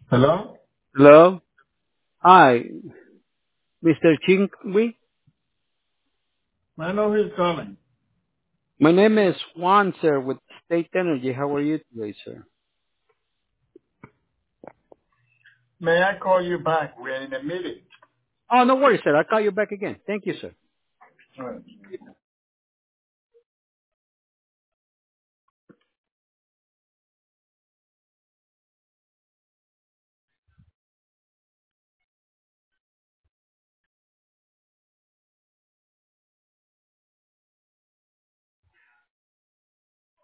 Hello? Hello? Hi, Mr. Chingwi. I know who's calling. My name is Juan, sir, with State Energy. How are you today, sir? May I call you back? We're in a meeting. Oh, no worries, sir. I'll call you back again. Thank you, sir. All right.